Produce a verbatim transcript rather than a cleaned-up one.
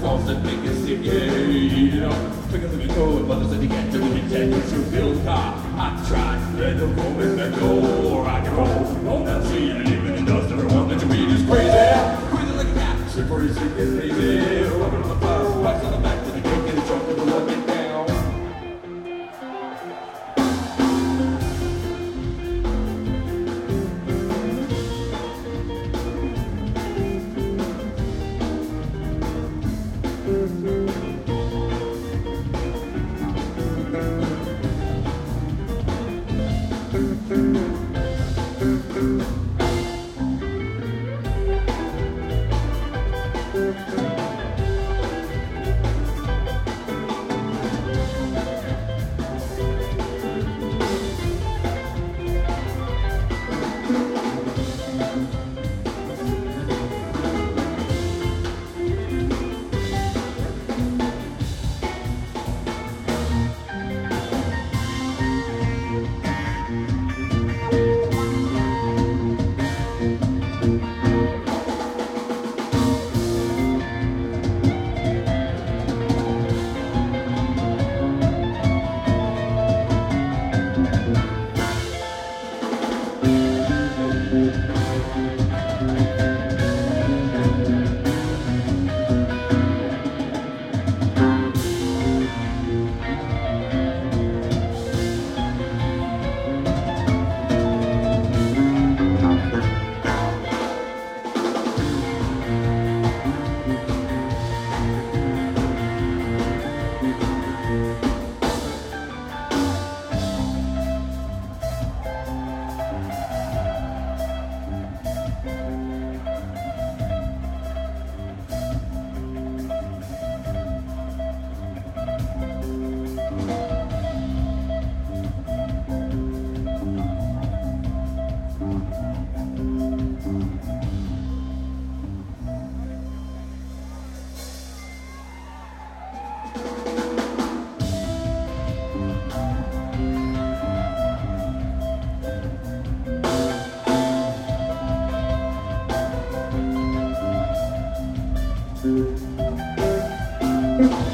calls that make us sick, yeah, you know. Because if you go with mothers that you can't do it, then you should build a car. I tried, let the woman back door, I can roll. On that sea, and even in dust, everyone that you meet is crazy. Crazy like a cat, slippery, sick, and lazy. Rubbing on the fire, pipes on the back to the cake, and the trunk of the love it down. Thank you.